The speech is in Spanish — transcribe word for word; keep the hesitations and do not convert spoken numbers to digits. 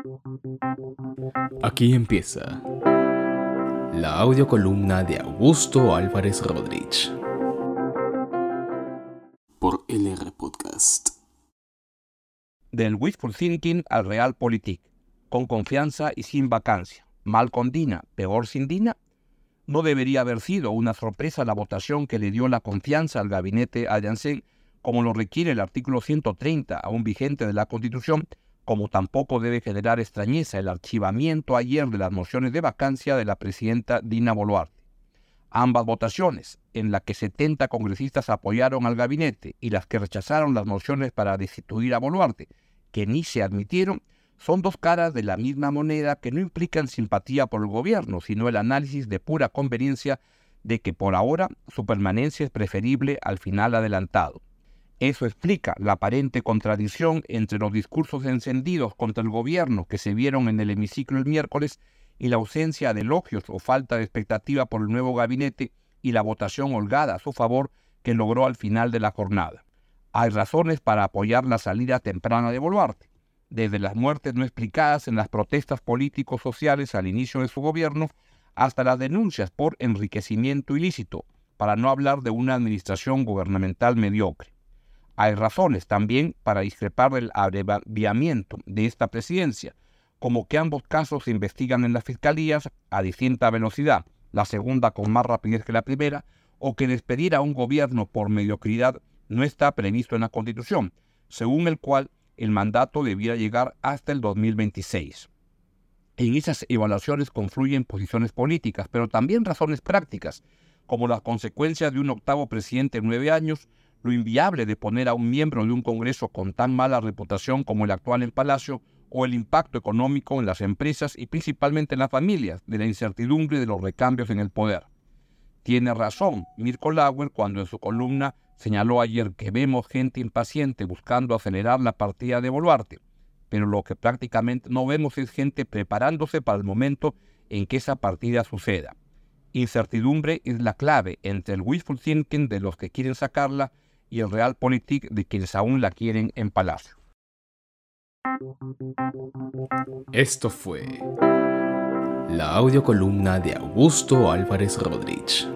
Aquí empieza la audiocolumna de Augusto Álvarez Rodríguez por L R Podcast. Del wishful thinking al realpolitik, con confianza y sin vacancia, mal con Dina, peor sin Dina. No debería haber sido una sorpresa la votación que le dio la confianza al gabinete Allansen, como lo requiere el artículo ciento treinta, aún vigente de la Constitución, como tampoco debe generar extrañeza el archivamiento ayer de las mociones de vacancia de la presidenta Dina Boluarte. Ambas votaciones, en las que setenta congresistas apoyaron al gabinete y las que rechazaron las mociones para destituir a Boluarte, que ni se admitieron, son dos caras de la misma moneda que no implican simpatía por el gobierno, sino el análisis de pura conveniencia de que por ahora su permanencia es preferible al final adelantado. Eso explica la aparente contradicción entre los discursos encendidos contra el gobierno que se vieron en el hemiciclo el miércoles y la ausencia de elogios o falta de expectativa por el nuevo gabinete y la votación holgada a su favor que logró al final de la jornada. Hay razones para apoyar la salida temprana de Boluarte, desde las muertes no explicadas en las protestas políticos sociales al inicio de su gobierno hasta las denuncias por enriquecimiento ilícito, para no hablar de una administración gubernamental mediocre. Hay razones también para discrepar del abreviamiento de esta presidencia, como que ambos casos se investigan en las fiscalías a distinta velocidad, la segunda con más rapidez que la primera, o que despedir a un gobierno por mediocridad no está previsto en la Constitución, según el cual el mandato debiera llegar hasta el dos mil veintiséis. En esas evaluaciones confluyen posiciones políticas, pero también razones prácticas, como las consecuencias de un octavo presidente en nueve años, lo inviable de poner a un miembro de un Congreso con tan mala reputación como el actual en Palacio, o el impacto económico en las empresas y principalmente en las familias, de la incertidumbre de los recambios en el poder. Tiene razón Mirko Lauer cuando en su columna señaló ayer que vemos gente impaciente buscando acelerar la partida de Boluarte, pero lo que prácticamente no vemos es gente preparándose para el momento en que esa partida suceda. Incertidumbre es la clave entre el wishful thinking de los que quieren sacarla y el realpolitik de quienes aún la quieren en Palacio. Esto fue la audiocolumna de Augusto Álvarez Rodríguez.